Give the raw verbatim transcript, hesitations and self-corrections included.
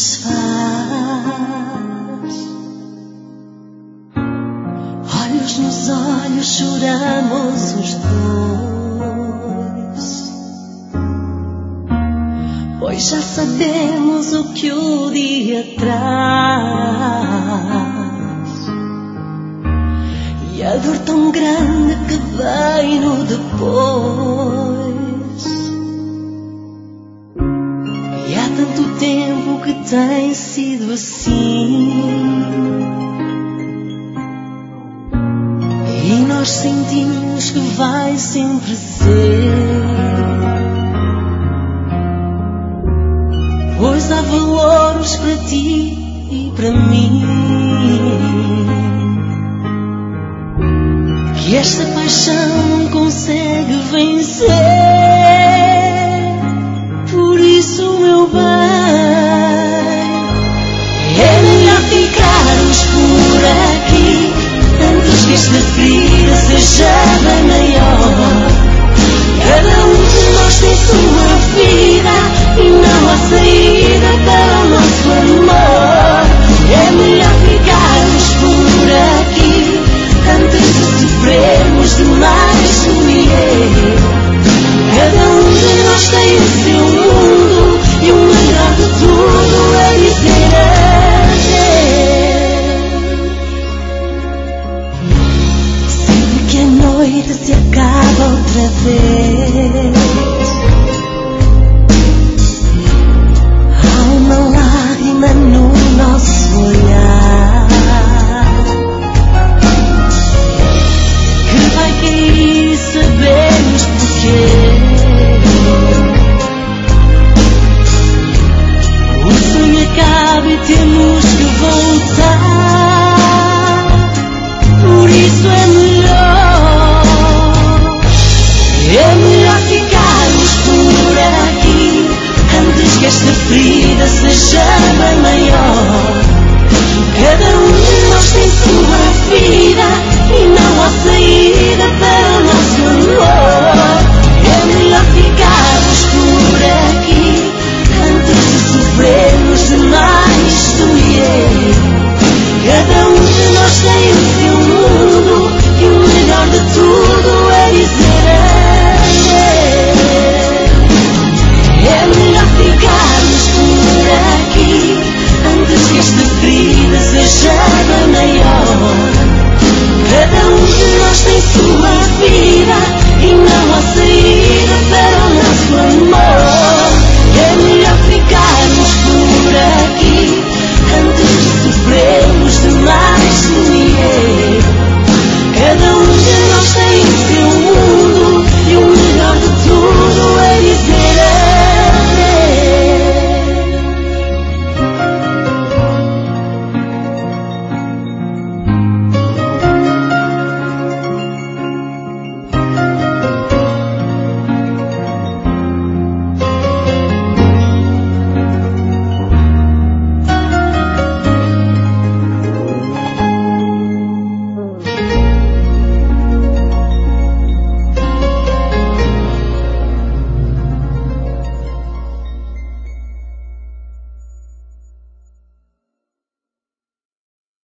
desfaz. Olhos nos olhos choramos os dois, pois já sabemos o que o dia traz, e a dor tão grande que vem no depois. E há tanto tempo que tem sido assim, e nós sentimos que vai sempre ser, pois há valores para ti e para mim, que esta paixão não consegue vencer. Por isso, meu bem, é melhor ficarmos por aqui antes que esta ferida seja bem maior. Cada um de nós tem sua vida e não há saída para o nosso amor. É melhor ficarmos por aqui antes de sofrermos demais, tu e eu. Cada um de nós tem o seu mundo e o melhor de tudo a dizer adeus. Sempre que a noite se acaba outra vez, há uma lágrima no nosso olhar que vai cair e sabemos porquê. O sonho acaba e temos que voltar. Por isso é melhor, é melhor ficarmos por aqui antes que esta ferida seja bem maior. Cada um de nós tem sua vida e não há saída